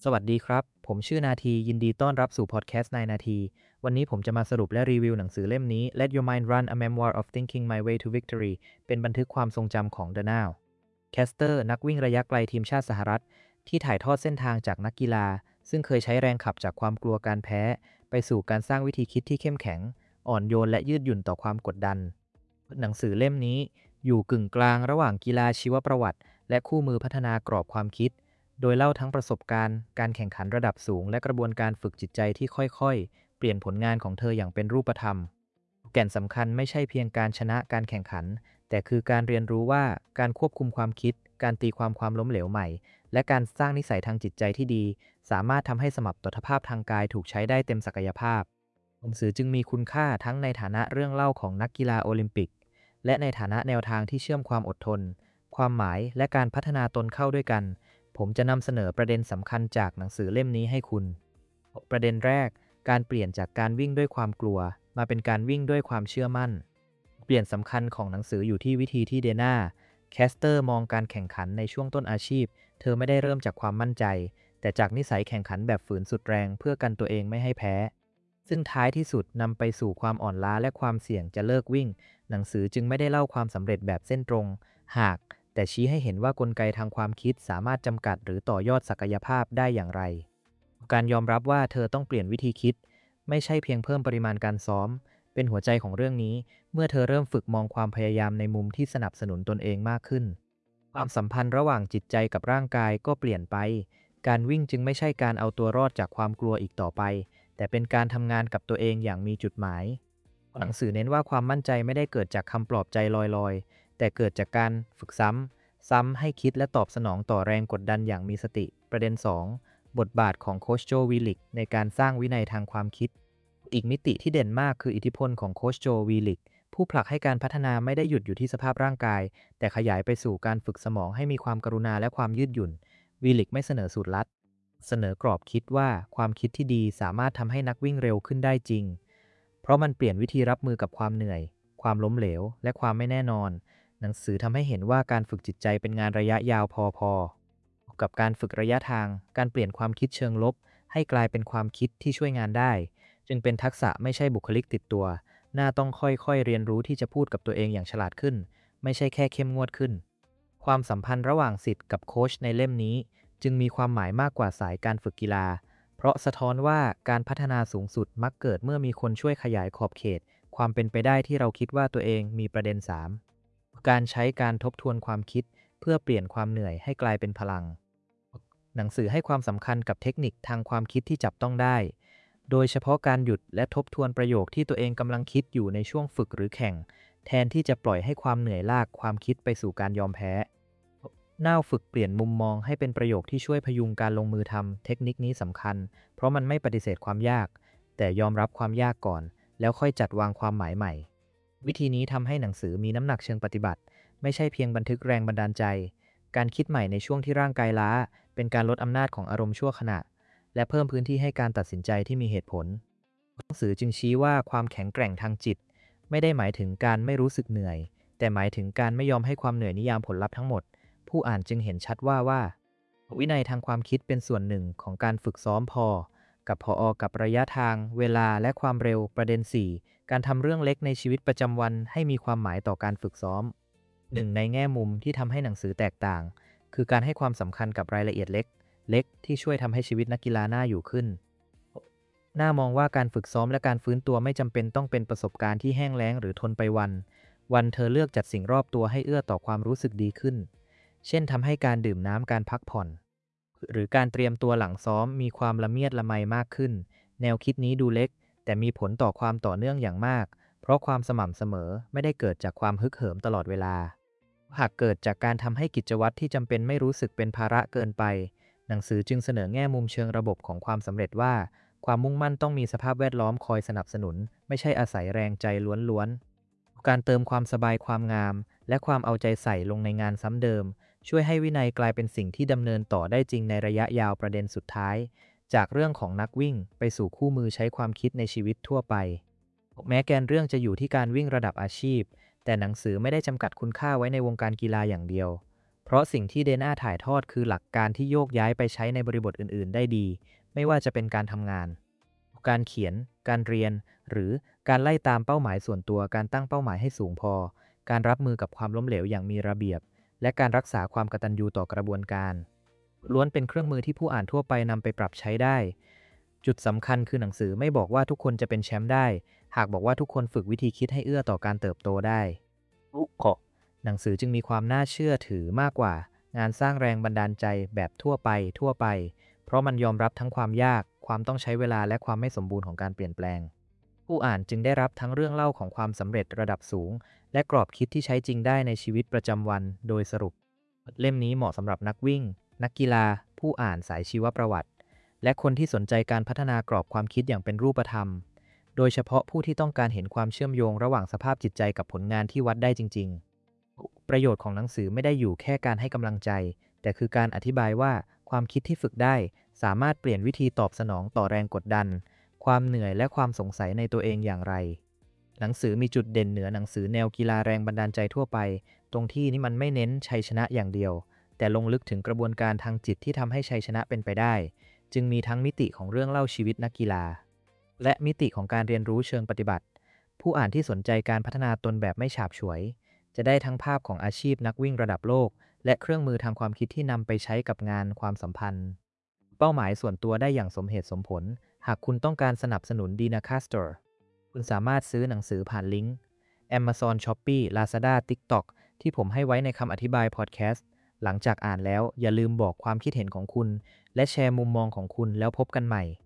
สวัสดีครับ ผมชื่อนาทียินดีต้อนรับสู่พอดแคสต์นายนาที วันนี้ผมจะมาสรุปและรีวิวหนังสือเล่มนี้ Let Your Mind Run A Memoir of Thinking My Way to Victory เป็นบันทึกความทรงจำของ The Now แคสเตอร์นักวิ่งระยะไกลทีมชาติสหรัฐที่ถ่ายทอดเส้นทางจากนักกีฬาซึ่งเคยใช้แรงขับจากความกลัวการแพ้ไปสู่การสร้างวิธีคิดที่เข้มแข็งอ่อนโยนและยืดหยุ่นต่อความกดดันหนังสือเล่มนี้อยู่กึ่งกลางระหว่างกีฬาชีวประวัติและคู่มือพัฒนากรอบความคิด โดยเล่าทั้งประสบการณ์การแข่งขันระดับสูงและกระบวนการฝึกจิตใจที่ค่อยๆ เปลี่ยนผลงานของเธออย่างเป็นรูปธรรม แก่นสำคัญไม่ใช่เพียงการชนะการแข่งขัน แต่คือการเรียนรู้ว่าการควบคุมความคิด การตีความล้มเหลวใหม่ และการสร้างนิสัยทางจิตใจที่ดี สามารถทำให้สมรรถภาพทางกายถูกใช้ได้เต็มศักยภาพหนังสือจึงมีคุณค่าทั้งในฐานะเรื่องเล่าของนักกีฬาโอลิมปิกและในฐานะแนวทางที่เชื่อมความอดทนความหมายและการพัฒนาตนเข้าด้วยกัน ผมจะนำเสนอประเด็นสำคัญจากหนังสือเล่มนี้ให้คุณ ประเด็นแรก การเปลี่ยนจากการวิ่งด้วยความกลัวมาเป็นการวิ่งด้วยความเชื่อมั่น เปลี่ยนสำคัญของหนังสืออยู่ที่วิธีที่เดน่าแคสเตอร์มองการแข่งขันในช่วงต้นอาชีพ เธอไม่ได้เริ่มจากความมั่นใจ แต่จากนิสัยแข่งขันแบบฝืนสุดแรงเพื่อกันตัวเองไม่ให้แพ้ ซึ่งท้ายที่สุดนำไปสู่ความอ่อนล้าและความเสี่ยงจะเลิกวิ่ง หนังสือจึงไม่ได้เล่าความสำเร็จแบบเส้นตรง หาก แต่ชี้ให้เห็นว่ากลไกทางความคิดสามารถจำกัดหรือต่อยอดศักยภาพได้อย่างไร การยอมรับว่าเธอต้องเปลี่ยนวิธีคิดไม่ใช่เพียงเพิ่มปริมาณการซ้อมเป็นหัวใจของเรื่องนี้เมื่อเธอเริ่มฝึกมองความพยายามในมุมที่สนับสนุนตนเองมากขึ้นความสัมพันธ์ระหว่างจิตใจกับร่างกายก็เปลี่ยนไปการวิ่งจึงไม่ใช่การเอาตัวรอดจากความกลัวอีกต่อไปแต่เป็นการทำงานกับตัวเองอย่างมีจุดหมายหนังสือเน้นว่าความมั่นใจไม่ได้เกิดจากคำปลอบใจลอยๆแต่เกิดจากการฝึกซ้ำให้คิดและตอบสนองต่อแรงกดดันอย่างมีสติประเด็น2บทบาทของโคชโจวีลิกในการสร้างวินัยทางความคิดอีกมิติที่เด่นมากคืออิทธิพลของโคชโจวีลิกผู้ผลักให้การพัฒนาไม่ได้หยุดอยู่ที่สภาพร่างกายแต่ขยายไปสู่การฝึกสมองให้มีความกรุณาและความยืดหยุ่นวีลิกไม่เสนอสูตรลัดเสนอกรอบคิดว่าความคิดที่ดีสามารถทำให้นักวิ่งเร็วขึ้นได้จริงเพราะมันเปลี่ยนวิธีรับมือกับความเหนื่อยความล้มเหลวและความไม่แน่นอนหนังสือทำให้เห็นว่าการฝึกจิตใจเป็นงานระยะยาวพอๆ กับการฝึกระยะทาง การเปลี่ยนความคิดเชิงลบให้กลายเป็นความคิดที่ช่วยงานได้ จึงเป็นทักษะไม่ใช่บุคลิกติดตัว น่าต้องค่อยๆเรียนรู้ที่จะพูดกับตัวเองอย่างฉลาดขึ้น ไม่ใช่แค่เข้มงวดขึ้น ความสัมพันธ์ระหว่างศิษย์กับโค้ชในเล่มนี้จึงมีความหมายมากกว่าสายการฝึกกีฬา เพราะสะท้อนว่าการพัฒนาสูงสุดมักเกิดเมื่อมีคนช่วยขยายขอบเขตความเป็นไปได้ที่เราคิดว่าตัวเองมีประเด็น3การใช้การทบทวนความคิดเพื่อเปลี่ยนความเหนื่อยให้กลายเป็นพลัง หนังสือให้ความสำคัญกับเทคนิคทางความคิดที่จับต้องได้ โดยเฉพาะการหยุดและทบทวนประโยคที่ตัวเองกำลังคิดอยู่ในช่วงฝึกหรือแข่ง แทนที่จะปล่อยให้ความเหนื่อยลากความคิดไปสู่การยอมแพ้น่าฝึกเปลี่ยนมุมมองให้เป็นประโยคที่ช่วยพยุงการลงมือทำเทคนิคนี้สำคัญ เพราะมันไม่ปฏิเสธความยาก แต่ยอมรับความยากก่อน แล้วค่อยจัดวางความหมายใหม่ วิธีนี้ทำให้หนังสือมีน้ำหนักเชิงปฏิบัติ ไม่ใช่เพียงบันทึกแรงบันดาลใจ การคิดใหม่ในช่วงที่ร่างกายล้า เป็นการลดอำนาจของอารมณ์ชั่วขณะ และเพิ่มพื้นที่ให้การตัดสินใจที่มีเหตุผล หนังสือจึงชี้ว่าความแข็งแกร่งทางจิต ไม่ได้หมายถึงการไม่รู้สึกเหนื่อย แต่หมายถึงการไม่ยอมให้ความเหนื่อยนิยามผลลัพธ์ทั้งหมด ผู้อ่านจึงเห็นชัดว่าวินัยทางความคิดเป็นส่วนหนึ่งของการฝึกซ้อมกับระยะทาง เวลาและความเร็วประเด็น4การทำเรื่องเล็กในชีวิตประจำวันให้มีความหมายต่อการฝึกซ้อมหนึ่งในแง่มุมที่ทำให้หนังสือแตกต่างคือการให้ความสำคัญกับรายละเอียดเล็กที่ช่วยทำให้ชีวิตนักกีฬาน่าอยู่ขึ้นน่ามองว่าการฝึกซ้อมและการฟื้นตัวไม่จำเป็นต้องเป็นประสบการณ์ที่แห้งแล้งหรือทนไปวันเธอเลือกจัดสิ่งรอบตัวให้เอื้อต่อความรู้สึกดีขึ้นเช่นทำให้การดื่มน้ำการพักผ่อนหรือการเตรียมตัวหลังซ้อมมีความละเมียดละไมมากขึ้นแนวคิดนี้ดูเล็กแต่มีผลต่อความต่อเนื่องอย่างมากเพราะความสม่ำเสมอไม่ได้เกิดจากความฮึกเหิมตลอดเวลาหากเกิดจากการทำให้กิจวัตรที่จำเป็นไม่รู้สึกเป็นภาระเกินไปหนังสือจึงเสนอแง่มุมเชิงระบบของความสำเร็จว่าความมุ่งมั่นต้องมีสภาพแวดล้อมคอยสนับสนุนไม่ใช่อาศัยแรงใจล้วนๆการเติมความสบายความงามและความเอาใจใส่ลงในงานซ้ำเดิมช่วยให้วินัยกลายเป็นสิ่งที่ดำเนินต่อได้จริงในระยะยาวประเด็นสุดท้ายจากเรื่องของนักวิ่งไปสู่คู่มือใช้ความคิดในชีวิตทั่วไปแม้แกนเรื่องจะอยู่ที่การวิ่งระดับอาชีพแต่หนังสือไม่ได้จำกัดคุณค่าไว้ในวงการกีฬาอย่างเดียวเพราะสิ่งที่เดน่าถ่ายทอดคือหลักการที่โยกย้ายไปใช้ในบริบทอื่นๆได้ดีไม่ว่าจะเป็นการทำงานการเขียนการเรียนหรือการไล่ตามเป้าหมายส่วนตัวการตั้งเป้าหมายให้สูงพอการรับมือกับความล้มเหลวอย่างมีระเบียบและการรักษาความกตัญญูต่อกระบวนการล้วนเป็นเครื่องมือที่ผู้อ่านทั่วไปนำไปปรับใช้ได้จุดสำคัญคือหนังสือไม่บอกว่าทุกคนจะเป็นแชมป์ได้หากบอกว่าทุกคนฝึกวิธีคิดให้เอื้อต่อการเติบโตได้ หนังสือจึงมีความน่าเชื่อถือมากกว่างานสร้างแรงบันดาลใจแบบทั่วไปเพราะมันยอมรับทั้งความยากความต้องใช้เวลาและความไม่สมบูรณ์ของการเปลี่ยนแปลงผู้อ่านจึงได้รับทั้งเรื่องเล่าของความสำเร็จระดับสูงและกรอบคิดที่ใช้จริงได้ในชีวิตประจำวันโดยสรุปเล่มนี้เหมาะสำหรับนักวิ่งนักกีฬาผู้อ่านสายชีวประวัติและคนที่สนใจการพัฒนากรอบความคิดอย่างเป็นรูปธรรมโดยเฉพาะผู้ที่ต้องการเห็นความเชื่อมโยงระหว่างสภาพจิตใจกับผลงานที่วัดได้จริงๆ ประโยชน์ของหนังสือไม่ได้อยู่แค่การให้กำลังใจแต่คือการอธิบายว่าความคิดที่ฝึกได้สามารถเปลี่ยนวิธีตอบสนองต่อแรงกดดันความเหนื่อยและความสงสัยในตัวเองอย่างไรหนังสือมีจุดเด่นเหนือหนังสือแนวกีฬาแรงบันดาลใจทั่วไปตรงที่นี่มันไม่เน้นชัยชนะอย่างเดียวแต่ลงลึกถึงกระบวนการทางจิตที่ทำให้ชัยชนะเป็นไปได้จึงมีทั้งมิติของเรื่องเล่าชีวิตนักกีฬาและมิติของการเรียนรู้เชิงปฏิบัติผู้อ่านที่สนใจการพัฒนาตนแบบไม่ฉาบฉวยจะได้ทั้งภาพของอาชีพนักวิ่งระดับโลกและเครื่องมือทางความคิดที่นำไปใช้กับงานความสัมพันธ์เป้าหมายส่วนตัวได้อย่างสมเหตุสมผลหากคุณต้องการสนับสนุน Dina Castor คุณสามารถซื้อหนังสือผ่านลิงก์ Amazon Shopee Lazada TikTok ที่ผมให้ไว้ในคำอธิบายพอดแคสต์หลังจากอ่านแล้วอย่าลืมบอกความคิดเห็นของคุณและแชร์มุมมองของคุณแล้วพบกันใหม่